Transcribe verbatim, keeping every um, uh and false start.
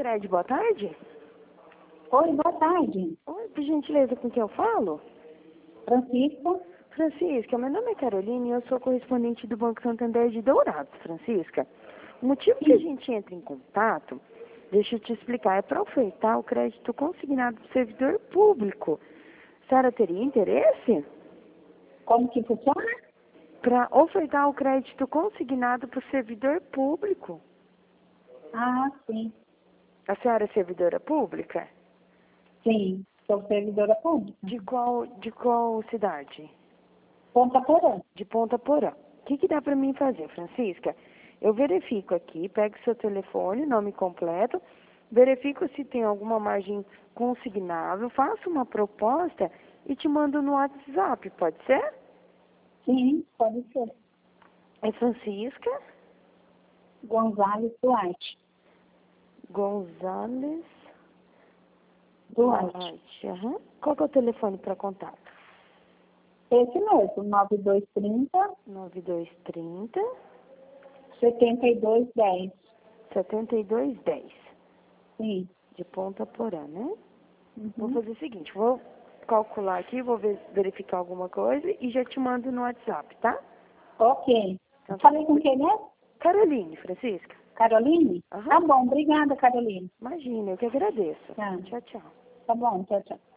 Cred, boa tarde. Oi, boa tarde. Oi, por gentileza, com quem eu falo? Francisca. Francisca, meu nome é Carolina e eu sou correspondente do Banco Santander de Dourados, Francisca. O motivo que a gente entra em contato, deixa eu te explicar, é para ofertar o crédito consignado do servidor público. A senhora teria interesse? Como que funciona? Para ofertar o crédito consignado para o servidor público. Ah, sim. A senhora é servidora pública? Sim, sou servidora pública. De qual, de qual cidade? Ponta Porã. De Ponta Porã. O que, que dá para mim fazer, Francisca? Eu verifico aqui, pego seu telefone, nome completo, verifico se tem alguma margem consignável, faço uma proposta e te mando no WhatsApp, pode ser? Sim, pode ser. É Francisca Gonzales Duarte. Gonzales Duarte. Duarte. Aham. Qual que é o telefone para contato? Esse mesmo, nove dois três zero, nove dois três zero, sete dois um zero. sete dois um zero. Sim. De Ponta Porã, né? Uhum. Vou fazer o seguinte, vou calcular aqui, vou ver, verificar alguma coisa e já te mando no WhatsApp, tá? Ok. Então, Falei com quem mesmo? Caroline, Francisca. Caroline? Aham. Tá bom, obrigada, Caroline. Imagina, eu que agradeço. Tá. Tchau, tchau. Tá bom, tchau, tchau.